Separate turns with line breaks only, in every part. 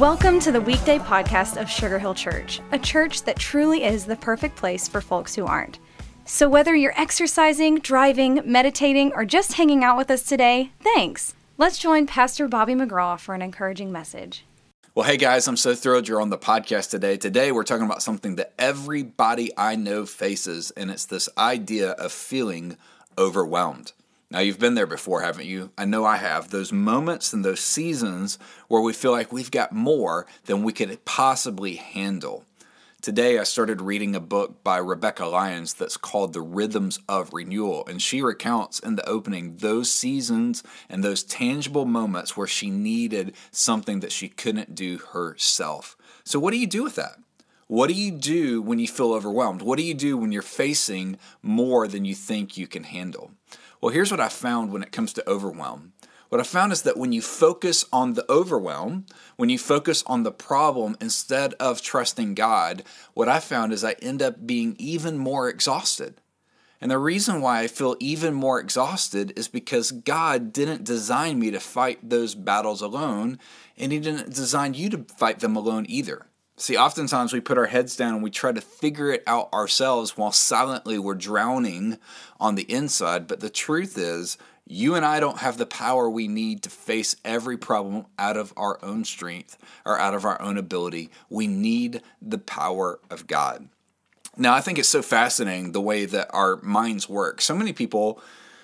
Welcome to the weekday podcast of Sugar Hill Church, a church that truly is the perfect place for folks who aren't. So whether you're exercising, driving, meditating, or just hanging out with us today, thanks. Let's join Pastor Bobby McGraw for an encouraging message.
Well, hey guys, I'm so thrilled you're on the podcast today. Today we're talking about something that everybody I know faces, and it's this idea of feeling overwhelmed. Now, you've been there before, haven't you? I know I have. Those moments and those seasons where we feel like we've got more than we could possibly handle. Today, I started reading a book by Rebecca Lyons that's called The Rhythms of Renewal, and she recounts in the opening those seasons and those tangible moments where she needed something that she couldn't do herself. So what do you do with that? What do you do when you feel overwhelmed? What do you do when you're facing more than you think you can handle? Well, here's what I found when it comes to overwhelm. What I found is that when you focus on the overwhelm, when you focus on the problem instead of trusting God, what I found is I end up being even more exhausted. And the reason why I feel even more exhausted is because God didn't design me to fight those battles alone, and He didn't design you to fight them alone either. See, oftentimes we put our heads down and we try to figure it out ourselves while silently we're drowning on the inside. But the truth is, you and I don't have the power we need to face every problem out of our own strength or out of our own ability. We need the power of God. Now, I think it's so fascinating the way that our minds work. So many people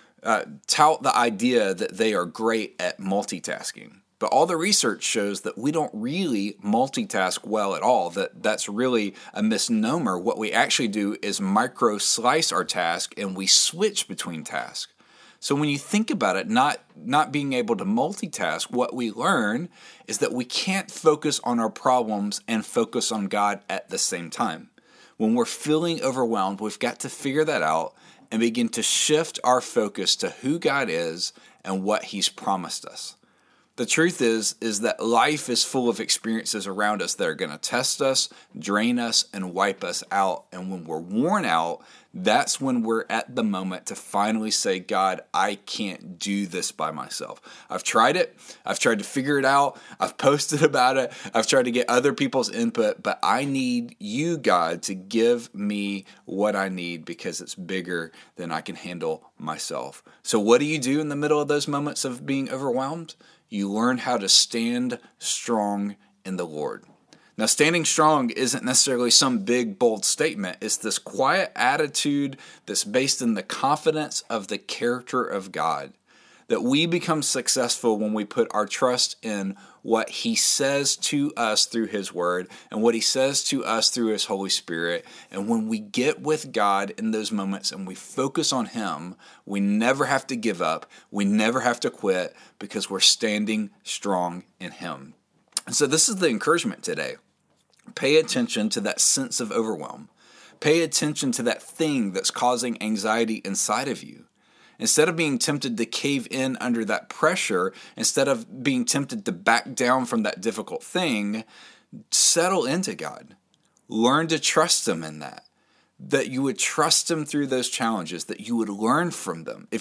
tout the idea that they are great at multitasking. But all the research shows that we don't really multitask well at all, that's really a misnomer. What we actually do is micro-slice our task and we switch between tasks. So when you think about it, not being able to multitask, what we learn is that we can't focus on our problems and focus on God at the same time. When we're feeling overwhelmed, we've got to figure that out and begin to shift our focus to who God is and what He's promised us. The truth is that life is full of experiences around us that are going to test us, drain us, and wipe us out. And when we're worn out, that's when we're at the moment to finally say, God, I can't do this by myself. I've tried it. I've tried to figure it out. I've posted about it. I've tried to get other people's input, but I need you, God, to give me what I need because it's bigger than I can handle myself. So what do you do in the middle of those moments of being overwhelmed? You learn how to stand strong in the Lord. Now, standing strong isn't necessarily some big, bold statement. It's this quiet attitude that's based in the confidence of the character of God. That we become successful when we put our trust in what He says to us through His Word and what He says to us through His Holy Spirit. And when we get with God in those moments and we focus on Him, we never have to give up. We never have to quit because we're standing strong in Him. And so this is the encouragement today. Pay attention to that sense of overwhelm. Pay attention to that thing that's causing anxiety inside of you. Instead of being tempted to cave in under that pressure, instead of being tempted to back down from that difficult thing, settle into God. Learn to trust Him in that you would trust Him through those challenges, that you would learn from them. If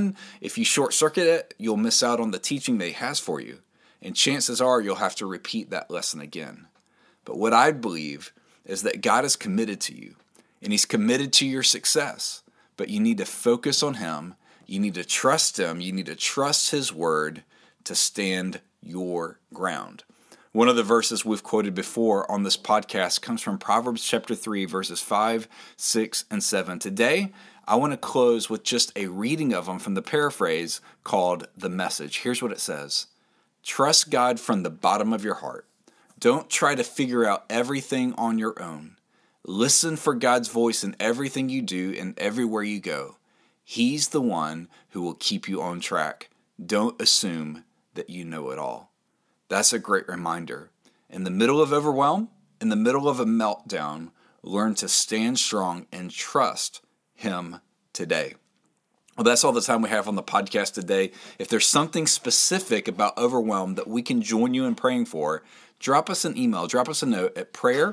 you short circuit it, you'll miss out on the teaching that He has for you. And chances are you'll have to repeat that lesson again. But what I believe is that God is committed to you, and He's committed to your success. But you need to focus on Him. You need to trust Him. You need to trust His Word to stand your ground. One of the verses we've quoted before on this podcast comes from Proverbs chapter 3, verses 5, 6, and 7. Today, I want to close with just a reading of them from the paraphrase called The Message. Here's what it says. Trust God from the bottom of your heart. Don't try to figure out everything on your own. Listen for God's voice in everything you do and everywhere you go. He's the one who will keep you on track. Don't assume that you know it all. That's a great reminder. In the middle of overwhelm, in the middle of a meltdown, learn to stand strong and trust Him today. Well, that's all the time we have on the podcast today. If there's something specific about overwhelm that we can join you in praying for, drop us an email, drop us a note at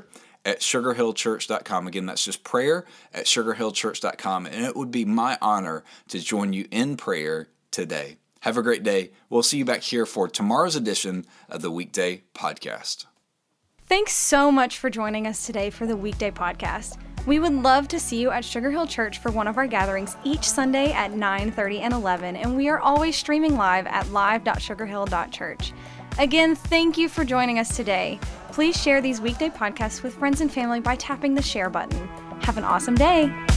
prayer@sugarhillchurch.com. Again, that's just prayer@sugarhillchurch.com. And it would be my honor to join you in prayer today. Have a great day. We'll see you back here for tomorrow's edition of the Weekday Podcast.
Thanks so much for joining us today for the Weekday Podcast. We would love to see you at Sugar Hill Church for one of our gatherings each Sunday at 9:30 and 11, and we are always streaming live at live.sugarhill.church. Again, thank you for joining us today. Please share these weekday podcasts with friends and family by tapping the share button. Have an awesome day.